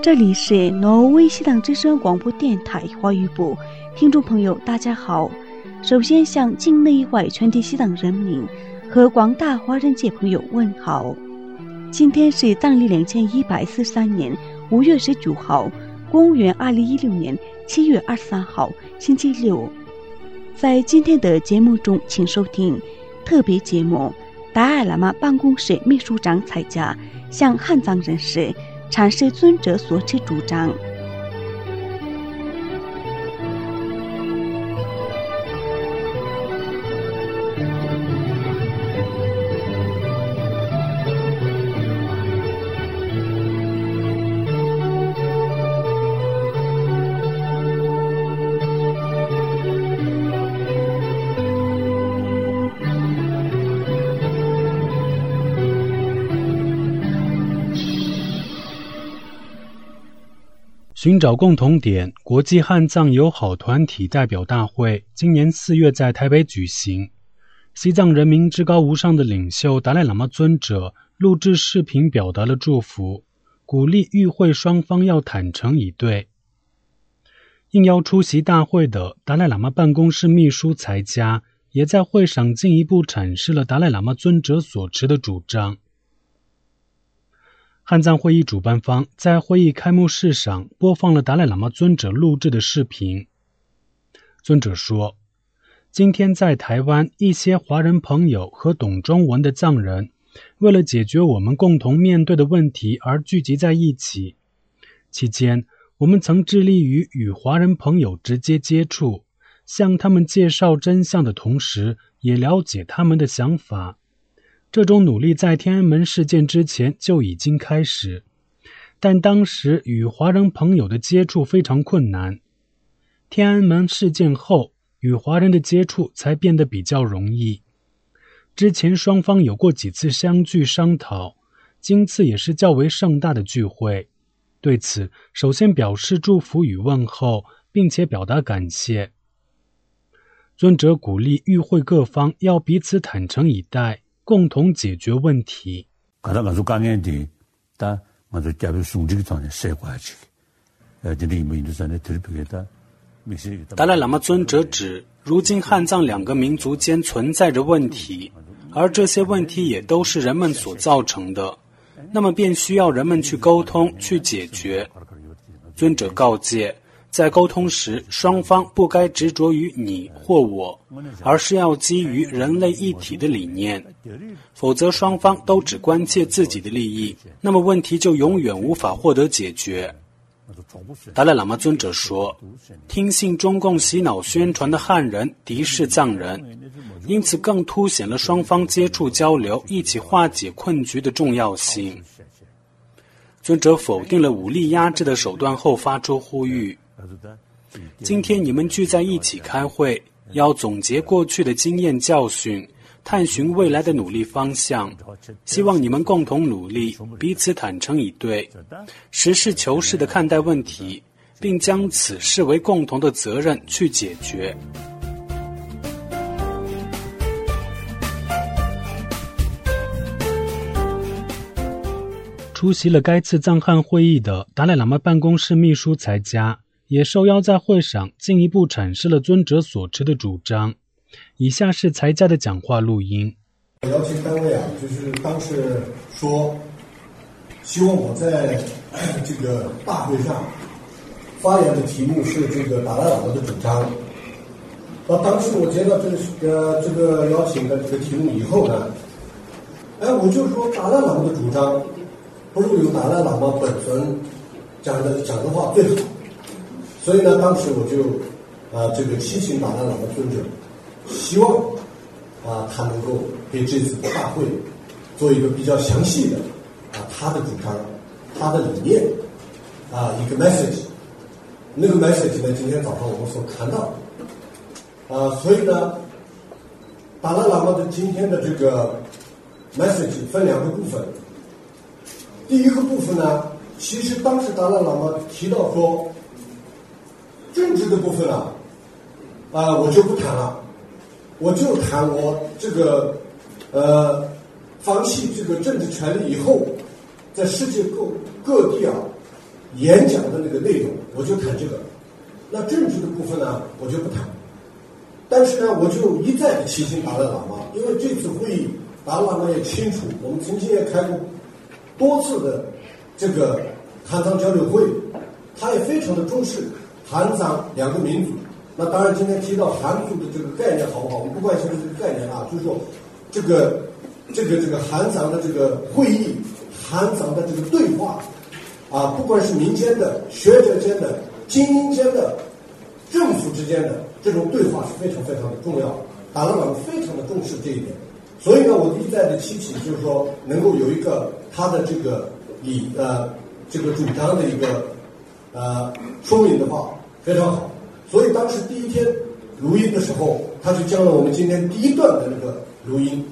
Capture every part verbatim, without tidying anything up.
这里是挪威西党之声广播电台华语部，听众朋友大家好。首先向境内外全体西党人民和广大华人界朋友问好。今天是藏历两千一百四十三年五月十九号，公元二零一六年七月二十三号，星期六。在今天的节目中，请收听特别节目，达赖喇嘛办公室秘书长蔡佳向汉藏人士阐释尊者所持主张。 寻找共同点国际汉藏友好团体代表大会今年四月在台北举行。西藏人民至高无上的领袖达赖喇嘛尊者录制视频表达了祝福，鼓励与会双方要坦诚以对。应邀出席大会的达赖喇嘛办公室秘书才佳也在会上进一步阐释了达赖喇嘛尊者所持的主张。汉藏会议主办方在会议开幕式上播放了达赖喇嘛尊者录制的视频。尊者说，今天在台湾一些华人朋友和懂中文的藏人为了解决我们共同面对的问题而聚集在一起。期间，我们曾致力于与华人朋友直接接触，向他们介绍真相的同时，也了解他们的想法。这种努力在天安门事件之前就已经开始，但当时与华人朋友的接触非常困难。天安门事件后，与华人的接触才变得比较容易。之前双方有过几次相聚商讨，今次也是较为盛大的聚会。对此，首先表示祝福与问候，并且表达感谢。尊者鼓励与会各方要彼此坦诚以待，共同解决问题。达赖喇嘛尊者指，如今汉藏两个民族间存在着问题，而这些问题也都是人们所造成的，那么便需要人们去沟通，去解决。尊者告诫，在沟通时，双方不该执着于你或我，而是要基于人类一体的理念，否则双方都只关切自己的利益，那么问题就永远无法获得解决。达赖喇嘛尊者说，听信中共洗脑宣传的汉人敌视藏人，因此更凸显了双方接触交流，一起化解困局的重要性。尊者否定了武力压制的手段后发出呼吁，今天你们聚在一起开会，要总结过去的经验教训，探寻未来的努力方向，希望你们共同努力，彼此坦诚以对，实事求是地看待问题，并将此视为共同的责任去解决。出席了该次藏汉会议的达赖喇嘛办公室秘书才佳也受邀在会上进一步阐释了尊者所持的主张。以下是才佳的讲话录音。 邀请单位啊，就是当时说，希望我在这个大会上发言的题目是这个达赖喇嘛的主张。那当时我接到这个这个邀请的这个题目以后呢，哎，我就说达赖喇嘛的主张，不如由达赖喇嘛本尊讲的讲的话最好。所以呢，当时我就啊、呃、这个提醒达赖喇嘛尊者，希望啊他能够给这次大会做一个比较详细的啊他的主张、他的理念啊一个 message。那个 message 呢，今天早上我们所看到的啊，所以呢，达赖喇嘛的今天的这个 message 分两个部分。第一个部分呢，其实当时达赖喇嘛提到说，政治的部分啊，啊、呃，我就不谈了，我就谈我这个呃，放弃这个政治权利以后，在世界各各地啊， 演讲的那个内容，我就谈这个。那政治的部分呢，我就不谈。但是呢，我就一再的提醒达赖喇嘛，因为这次会议，达赖喇嘛也清楚，我们曾经也开过多次的这个汉藏交流会，他也非常的重视汉藏两个民族。那当然，今天提到汉族的这个概念好不好？我们不关心这个概念啊，就是说，这个这个这个汉藏的这个会议，汉藏的这个对话，啊，不管是民间的、学者间的、精英间的、政府之间的这种对话是非常非常的重要。达赖喇嘛非常的重视这一点，所以呢，我一再的提起，就是说能够有一个他的这个以呃这个主张的一个呃说明的话，非常好。所以当时第一天录音的时候，他就将了我们今天第一段的那个录音。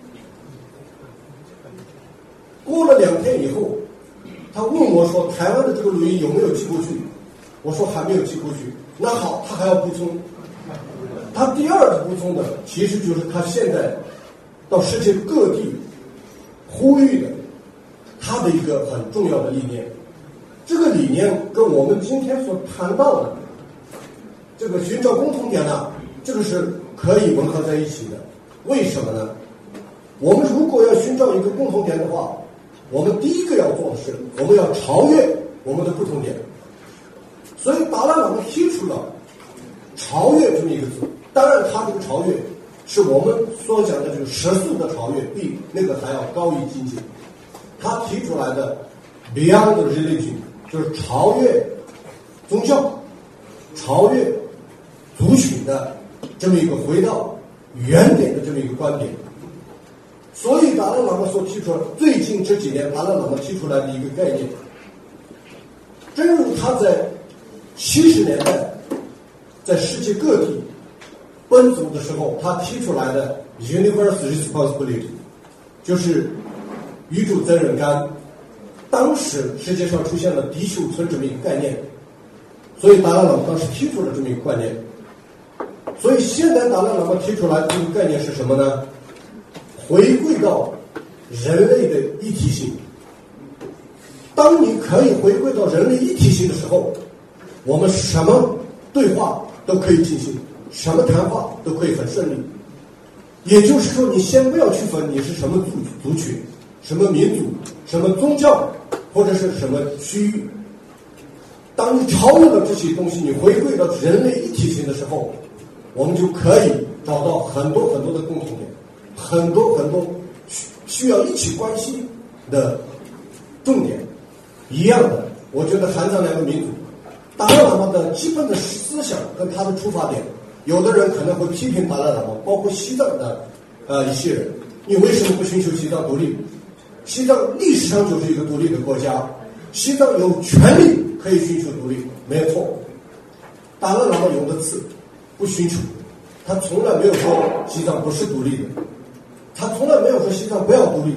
过了两天以后，他问我说：“台湾的这个录音有没有寄过去？”我说：“还没有寄过去。”那好，他还要补充。他第二个补充的，其实就是他现在到世界各地呼吁的他的一个很重要的理念。这个理念跟我们今天所谈到的这个寻找共同点呢，这个是可以吻合在一起的。为什么呢？我们如果要寻找一个共同点的话，我们第一个要做的是，我们要超越我们的不同点。所以达赖喇嘛提出了超越这么一个字。当然他这个超越是我们所讲的这个世俗的超越，比那个还要高一境界。他提出来的 beyond religion 就是超越宗教，超越族群的这么一个回到原点的这么一个观点。所以达赖喇嘛所提出，最近这几年达赖喇嘛提出来的一个概念，正如他在七十年代在世界各地奔走的时候，他提出来的 universal responsibility 就是宇宙责任感。当时世界上出现了地球村这么一个概念，所以达赖喇嘛当时提出了这么一个概念。所以现在达赖喇嘛提出来的这个概念是什么呢？回归到人类的一体性。当你可以回归到人类一体性的时候，我们什么对话都可以进行，什么谈话都可以很顺利。也就是说，你先不要区分你是什么族族群、什么民族、什么宗教或者是什么区域。当你超越了这些东西，你回归到人类一体性的时候，我们就可以找到很多很多的共同点，很多很多需要一起关系的重点。一样的，我觉得汉藏两个民族，达赖喇嘛的基本的思想跟他的出发点，有的人可能会批评达赖喇嘛，包括西藏的呃一些人，你为什么不寻求西藏独立？西藏历史上就是一个独立的国家，西藏有权利可以寻求独立，没有错。达赖喇嘛用的词不寻求，他从来没有说西藏不是独立的，他从来没有说西藏不要独立，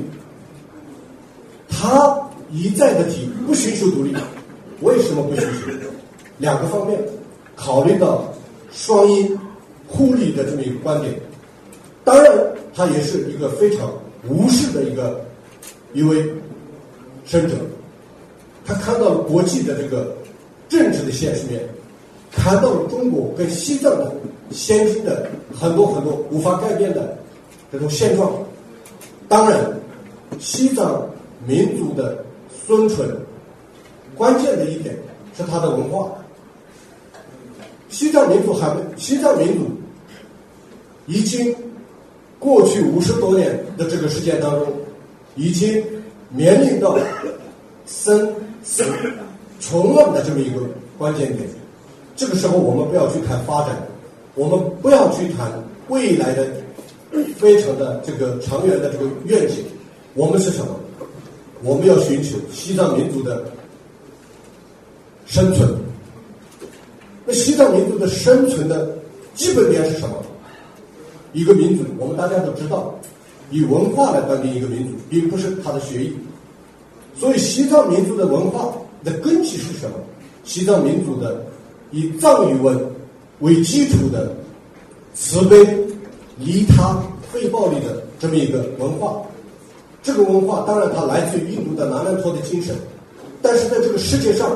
他一再的提不寻求独立。为什么不寻求？两个方面，考虑到双因互利的这么一个观点。当然他也是一个非常无视的一个一位圣者，他看到了国际的这个政治的现实面，看到了中国跟西藏的先进的很多很多无法改变的这种现状。当然西藏民族的尊存关键的一点是它的文化。西藏民族还西藏民族已经过去五十多年的这个时间当中，已经面临到生死存亡的这么一个关键点。这个时候我们不要去谈发展，我们不要去谈未来的非常的这个长远的这个愿景。我们是什么？我们要寻求西藏民族的生存。那西藏民族的生存的基本点是什么？一个民族，我们大家都知道，以文化来断定一个民族，并不是他的学艺。所以西藏民族的文化的根基是什么？西藏民族的以藏语文为基础的慈悲、利他、非暴力的这么一个文化。这个文化当然它来自于印度的南兰陀的精神，但是在这个世界上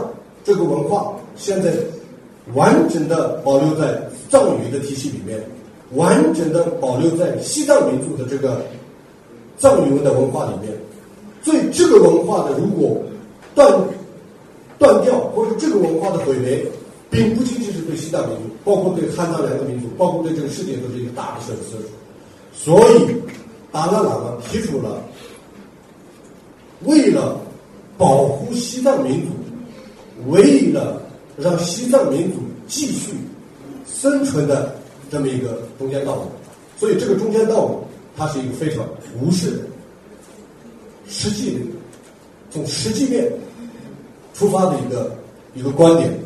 这个文化现在完整的保留在藏语的体系里面，完整的保留在西藏民族的这个藏语文的文化里面。所以这个文化的如果断断掉，或者这个文化的毁灭，并不仅仅是对西藏民族，包括对汉藏两个民族，包括对这个世界都是一个大的损失。所以达赖喇嘛提出了为了保护西藏民族，为了让西藏民族继续生存的这么一个中间道路。所以这个中间道路它是一个非常无视的实际的，从实际面出发的一个一个观点。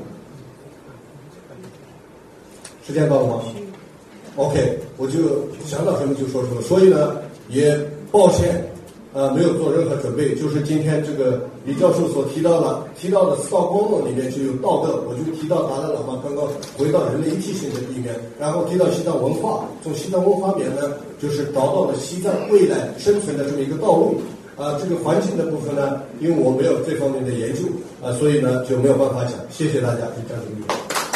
时间到了吗 ？OK， 我就想到什么就说什么。所以呢，也抱歉，呃，没有做任何准备。就是今天这个李教授所提到了提到的四道光芒里面就有道德，我就提到达赖喇嘛刚刚回到人类一体性的里面，然后提到西藏文化，从西藏文化里面呢，就是找到了西藏未来生存的这么一个道路。啊、呃，这个环境的部分呢，因为我没有这方面的研究啊、呃，所以呢就没有办法讲。谢谢大家，可以站住一点。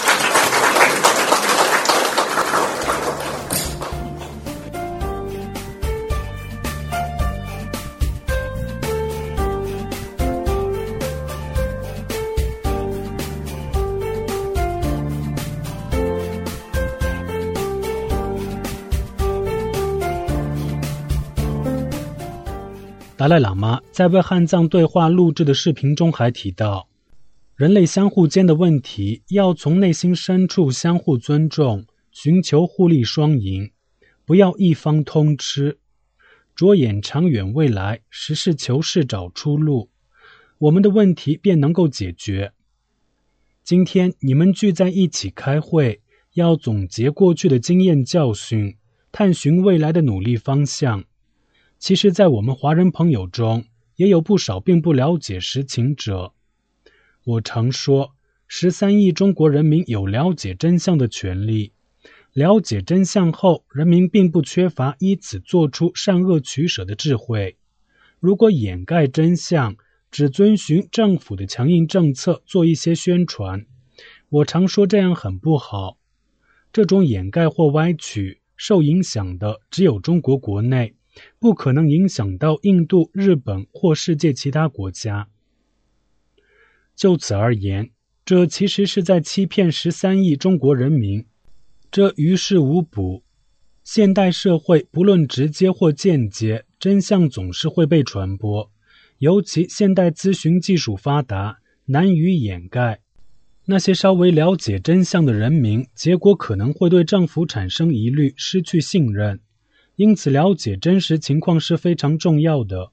达赖喇嘛在为汉藏对话录制的视频中还提到，人类相互间的问题要从内心深处相互尊重，寻求互利双赢，不要一方通吃，着眼长远未来，实事求是找出路，我们的问题便能够解决。今天你们聚在一起开会，要总结过去的经验教训，探寻未来的努力方向。其实在我们华人朋友中，也有不少并不了解实情者。我常说，十三亿中国人民有了解真相的权利。了解真相后，人民并不缺乏依此做出善恶取舍的智慧。如果掩盖真相，只遵循政府的强硬政策做一些宣传，我常说这样很不好。这种掩盖或歪曲，受影响的只有中国国内，不可能影响到印度、日本或世界其他国家。就此而言，这其实是在欺骗十三亿中国人民，这于事无补。现代社会不论直接或间接，真相总是会被传播，尤其现代咨询技术发达，难于掩盖。那些稍微了解真相的人民，结果可能会对政府产生疑虑，失去信任。因此了解真实情况是非常重要的。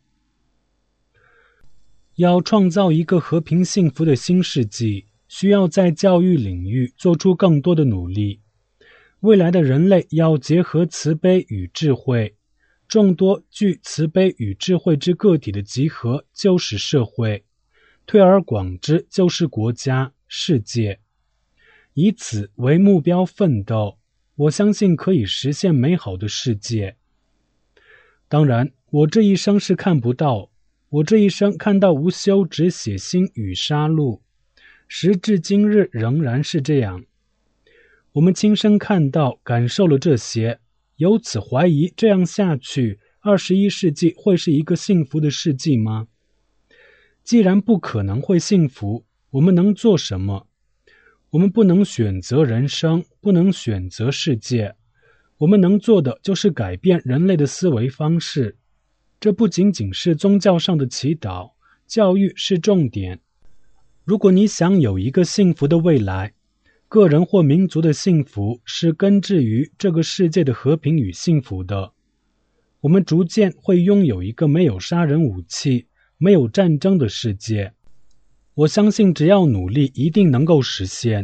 要创造一个和平幸福的新世纪，需要在教育领域做出更多的努力。未来的人类要结合慈悲与智慧，众多具慈悲与智慧之个体的集合就是社会，推而广之就是国家、世界。以此为目标奋斗，我相信可以实现美好的世界。当然，我这一生是看不到，我这一生看到无休止血腥与杀戮，时至今日仍然是这样。我们亲身看到、感受了这些，由此怀疑这样下去，二十一世纪会是一个幸福的世纪吗？既然不可能会幸福，我们能做什么？我们不能选择人生，不能选择世界，我们能做的就是改变人类的思维方式。这不仅仅是宗教上的祈祷，教育是重点。如果你想有一个幸福的未来，个人或民族的幸福是根植于这个世界的和平与幸福的。我们逐渐会拥有一个没有杀人武器、没有战争的世界。我相信只要努力，一定能够实现。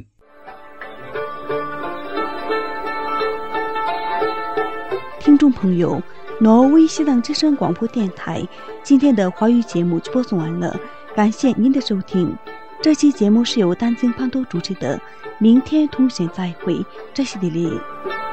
听众朋友，挪威西藏之声广播电台今天的华语节目就播送完了，感谢您的收听。这期节目是由丹增潘多主持的，明天同学再会，这是李丽。